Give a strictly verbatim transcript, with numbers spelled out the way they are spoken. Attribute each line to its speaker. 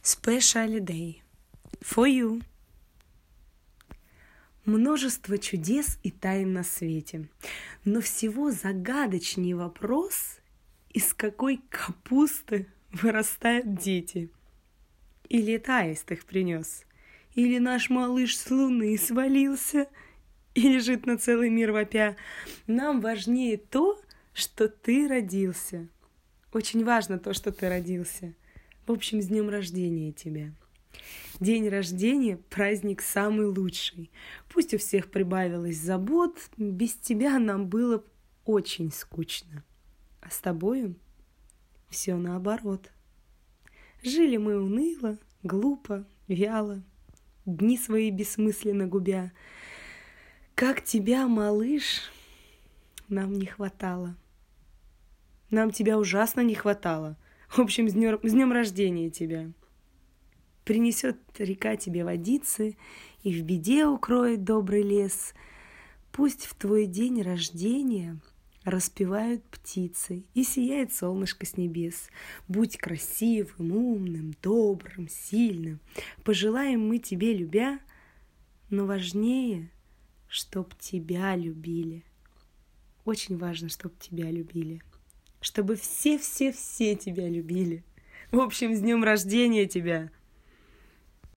Speaker 1: Special Day for you. Множество чудес и тайн на свете, но всего загадочнее вопрос, из какой капусты вырастают дети. Или это аист их принес, или наш малыш с луны свалился, и лежит на целый мир вопя. Нам важнее то, что ты родился. Очень важно то, что ты родился. В общем, с днем рождения тебя. День рождения – праздник самый лучший. Пусть у всех прибавилось забот, без тебя нам было очень скучно. А с тобою все наоборот. Жили мы уныло, глупо, вяло, дни свои бессмысленно губя. Как тебя, малыш, нам не хватало. Нам тебя ужасно не хватало. В общем, с днем, с днем рождения тебя. Принесет река тебе водицы, и в беде укроет добрый лес. Пусть в твой день рождения распевают птицы, и сияет солнышко с небес. Будь красивым, умным, добрым, сильным. Пожелаем мы тебе, любя, но важнее, чтоб тебя любили. Очень важно, чтоб тебя любили. Чтобы все-все-все тебя любили. В общем, с днем рождения тебя!